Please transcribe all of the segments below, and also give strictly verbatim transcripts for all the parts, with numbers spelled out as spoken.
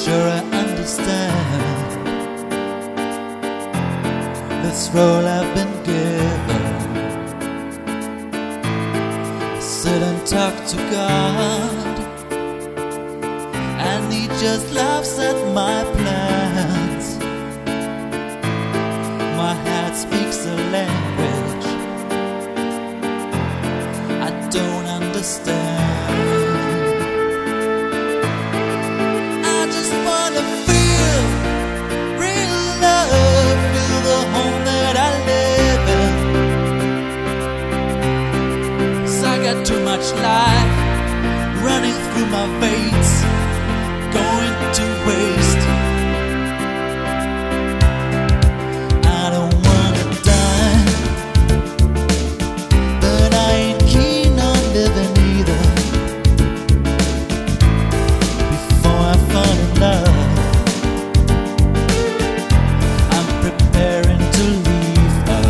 sure I understand this role I've been given. Sit and talk to God, and He just laughs at my plans. My heart speaks a language I don't understand. I just wanna feel real love, feel the home that I live in. 'Cause I got too much life running through my veins, going to waste. I don't wanna die, but I ain't keen on living either. Before I fall in love, I'm preparing to leave her.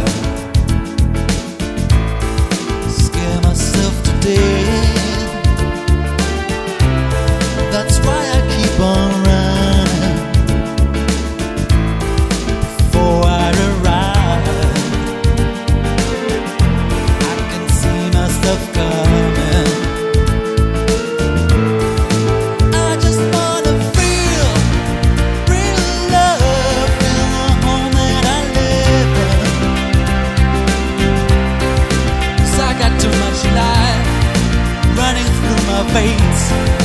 Scare myself to death. That's why I keep on running before I arrive. I can see myself coming. I just wanna feel real love, feel the home that I live in. 'Cause I got too much life running through my veins.